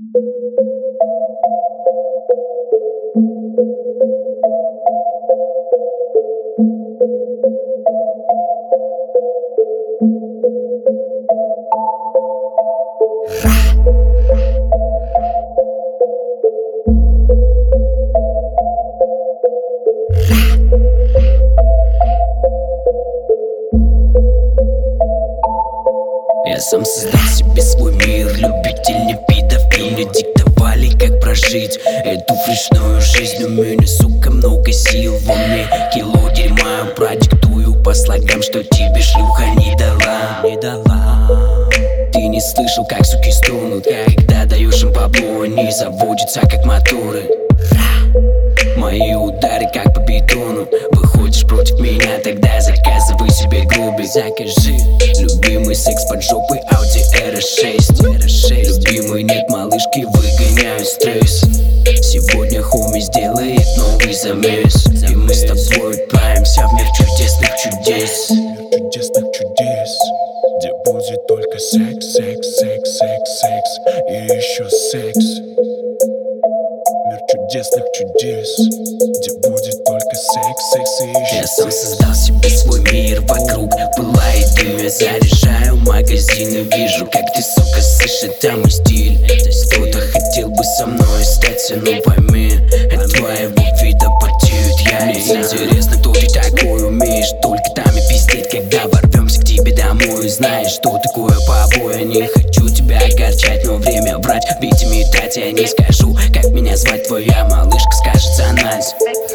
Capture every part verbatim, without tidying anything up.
Я сам создал себе свой мир, любитель не педофил. Мне диктовали, как прожить эту фришную жизнь. У меня, сука, много сил во мне, кило дерьма. Продиктую по слогам, что тебе шлюха не дала, не дала. Ты не слышал, как суки стонут, когда даешь им бабло, они заводятся, как моторы. Мои удары, как по бетону. Выходишь против меня, тогда заказывай себе грубый. Закажи любимый секс под жопой, Audi эр шесть. Любимый нет малышки, выгоняю стресс. Сегодня хуми сделает новый замес, и мы с тобой отправимся в мир чудесных чудес. Мир чудесных чудес, где будет только секс, секс, секс, секс, секс и еще секс. Мир чудесных чудес, где будет только секс, секс и еще Я секс. сам создал себе свой мир, вокруг пылает дым. Я заряжаю магазины, вижу, как ты, сука, слышишь, это мой стиль. Кто-то хотел бы со мной стать, но пойми, от твоего вида потеют яйца. Мне интересно, кто ты такой, умеешь только там и пиздеть, когда ворвемся к тебе домой. Знаешь, что такое побои, не хочу тебя огорчать, но время врать, ведь имитать я не скажу. Как меня звать, твоя малышка скажет за нас.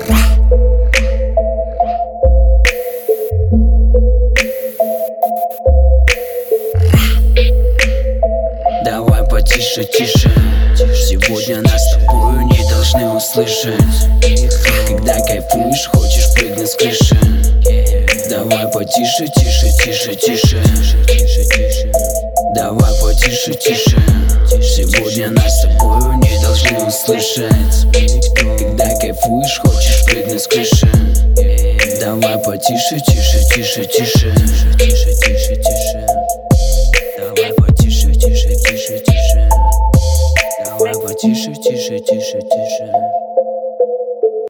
Давай потише, тише. Сегодня нас с тобою не должны услышать. Когда кайфуешь, хочешь прыгнуть с крыши. Давай потише, тише, тише, тише. Давай потише, тише. Сегодня нас с тобою не должны услышать. Когда кайфуешь, хочешь прыгнуть с крыши. Давай потише, тише, тише, тише.